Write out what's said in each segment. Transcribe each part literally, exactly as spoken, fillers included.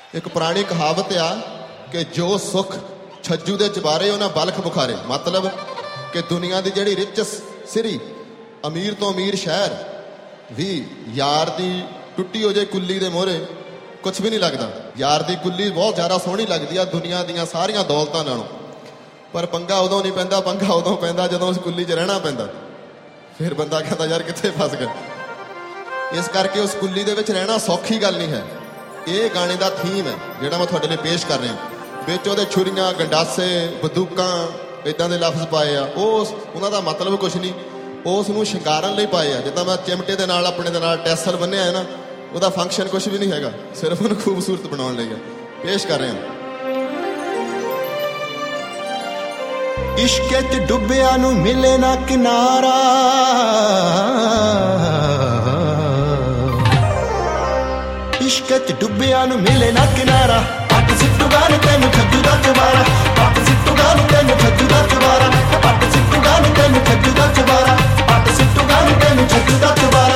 एक पुरानी कहावत आ कि जो सुख छज्जू दे चबारे उन्हें बलख बुखारे। मतलब कि दुनिया की जिहड़ी रिच सिरी अमीर तो अमीर शहर भी यार दी टुट्टी हो जाए कुल्ली दे मोहरे कुछ भी नहीं लगता। यार दी कुल्ली बहुत ज़्यादा सोहनी लगती है दुनिया दियां सारियां दौलतां नालों, पर पंगा उदों नहीं पैंदा, पंगा उदों पैंदा जदों उस कुल्ली च रहना पैंदा। फिर बंदा कहता यार कित्थे फस गया। इस करके उस कुल्ली दे विच रहना सौखी गल नहीं है। ये गाने का थीम है जिहड़ा मैं तुहाडे लई पेश कर रहा। विच उहदे छुरियां गंडासे बंदूकां इदां दे लफ्ज़ पाए आ, उस उन्हां दा मतलब कुछ नहीं, उस नूं शिंगारन लई पाए आ। जिद्दां मैं चिमटे दे नाल अपने दे नाल टैसल बन्निआ है ना, ਉਹਦਾ फंक्शन कुछ भी नहीं हैगा, सिर्फ ਉਹਨੂੰ खूबसूरत बनाने ਲਈ है। पेश कर रहे हैं। इश्क च डुबिया नू मिले ना किनारा, इश्क च डुबिया नू मिले ना किनारा। पट सिੱਟੂਗਾ ਨੀ ਤੈਨੂੰ ਛੱਜੂ ਦਾ ਚਵਾਰਾ, ਪੱਟ ਸਿੱਟੂਗਾ ਨੀ ਤੈਨੂੰ ਛੱਜੂ ਦਾ ਚਵਾਰਾ, ਪੱਟ ਸਿੱਟੂਗਾ ਨੀ ਤੈਨੂੰ ਛੱਜੂ ਦਾ ਚਵਾਰਾ, ਪੱਟ ਸਿੱਟੂਗਾ ਨੀ ਤੈਨੂੰ ਛੱਜੂ ਦਾ ਚਵਾਰਾ।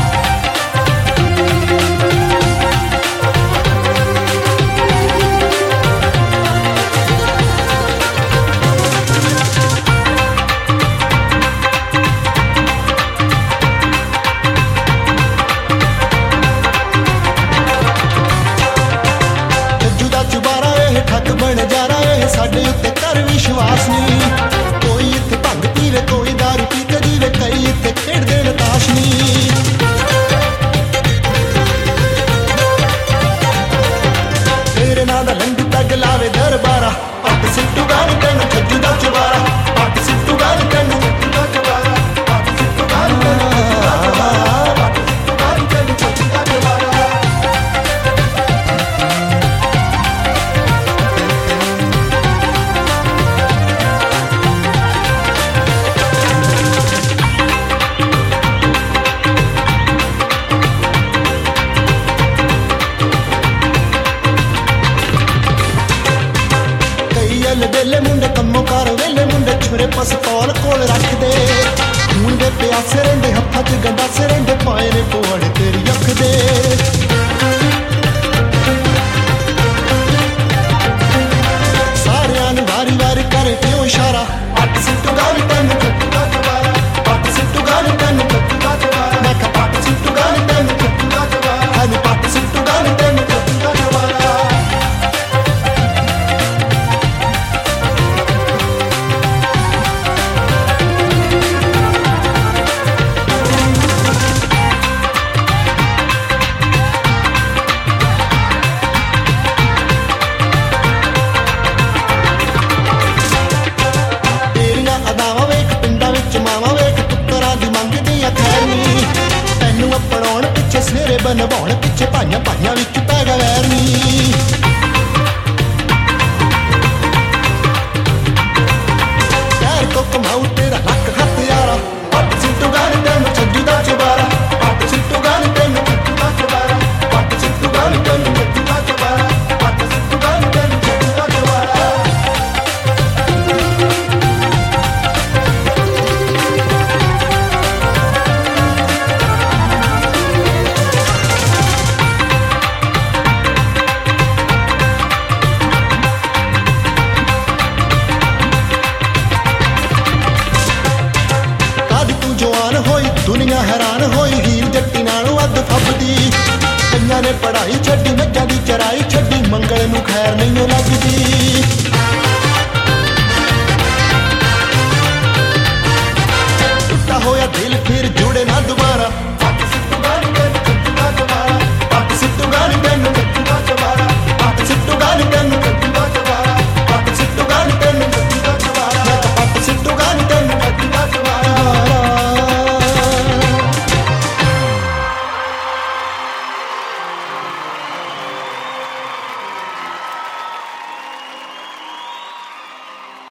ਸਾਡੇ ਉੱਤੇ ਕਰ ਵਿਸ਼ਵਾਸ ਨਹੀਂ, ਕੋਈ ਇੱਥੇ ਭੰਗ ਪੀਵੇ ਕੋਈ ਦਾਰੂ ਪੀ ਕੇ ਜੀਵੇ, ਕਈ ਇੱਥੇ ਖੇਡਦੇ ਨੇ ਤਾਸ਼ ਨਹੀਂ। ਤੇਰੇ ਨਾਂ ਦਾ ਲੰਡੂ ਪੈਗ ਲਾਵੇ ਦਰਬਾਰਾ, ਪੱਟ ਸਿੱਟੂਗਾ ਨੀ ਤੈਨੂੰ ਛੱਜੂ ਦਾ ਚਵਾਰਾ, ਪੱਟ ਸਿੱਟੂਗਾ ਨੀ ਤੈਨੂੰ ਛੱਜੂ ਦਾ ਚਵਾਰਾ, ਪੱਟ ਸਿੱਟੂਗਾ ਨੀ ਤੈਨੂੰ ਛੱਜੂ ਦਾ ਚਵਾਰਾ, ਪੱਟ ਸਿੱਟੂਗਾ ਨੀ ਤੈਨੂੰ ਛੱਜੂ ਦਾ ਚਵਾਰਾ। ਵੇਲੇ ਮੁੰਡੇ ਕੰਮੋਂ ਕਾਰ ਵੇਲੇ ਮੁੰਡੇ ਛੁਰੇ ਪਸਤੌਲ ਕੋਲ ਰੱਖਦੇ, ਖੂਨ ਦੇ ਪਿਆਸੇ ਰਹਿੰਦੇ ਹੱਥਾਂ 'ਚ ਗੰਡਾਸੇ ਰਹਿੰਦੇ, ਪਾਏ ਨੇ ਪਵਾੜੇ ਤੇਰੀ ਅੱਖ ਦੇ। ਸਾਰਿਆਂ ਨੂੰ ਵਾਰੀ ਵਾਰੀ ਕਰੇ ਕਿਉਂ ਇਸ਼ਾਰਾ, ਪੱਟ ਸਿੱਟੂਗਾ ਨੀ ਤੈਨੂੰ ਛੱਜੂ ਦਾ ਚਵਾਰਾ, ਪੱਟ ਸਿੱਟੂਗਾ ਨੀ ਤੈਨੂੰ ਛੱਜੂ ਦਾ ਚਵਾਰਾ, ਮੈਂ ਕਿਹਾ ਪੱਟ ਸਿੱਟੂਗਾ ਨੀ ਤੈਨੂੰ ਛੱਜੂ ਦਾ ਚਵਾਰਾ, ਹਾਂ ਪੱਟ ਸਿੱਟੂਗਾ ਨੀ ਤੈਨੂੰ ਛੱਜੂ ਦਾ ਚਵਾਰਾ। ਤੈਨੂੰ ਅਪਣਾਉਣ ਪਿੱਛੇ ਸਿਰੇ ਬਣਵਾਉਣ ਪਿੱਛੇ ਭਾਈਆਂ ਭਾਈਆਂ ਵਿੱਚ ਪੈ ਗਿਆ ਵੈਰ ਨੀ। ਯਾਰ ਕੋ ਕਮਾਉ ਤੇਰਾ ਲੱਕ ਹਥਿਆਰਾ, ਪੱਟ ਸਿੱਟੂਗਾ ਨੀ ਤੈਨੂੰ ਛੱਜੂ ਦਾ ਚਵਾਰਾ, ਪੱਟ ਸਿੱਟੂਗਾ ਨੀ ਤੈਨੂੰ ਛੱਜੂ ਦਾ ਚਵਾਰਾ, ਪੱਟ ਸਿੱਟੂਗਾ ਨੀ ਤੈਨੂੰ ਛੱਜੂ ਦਾ ਚਵਾਰਾ, ਪੱਟ ਸਿੱਟੂਗਾ ਨੀ ਤੈਨੂੰ ਛੱਜੂ ਦਾ ਚਵਾਰਾ। ਜਵਾਨ ਹੋਈ ਦੁਨੀਆ ਹੈਰਾਨ ਹੋਈ, ਹੀਰ ਜੱਟੀ ਨਾਲੋਂ ਅੱਧ ਫੱਬਦੀ। ਕਈਆਂ ਨੇ ਪੜ੍ਹਾਈ ਛੱਡੀ, ਮੱਝਾਂ ਦੀ ਚਰਾਈ ਛੱਡੀ, ਮੰਗਲ ਨੂੰ ਖੈਰ ਨਹੀਂ ਲੱਗਦੀ।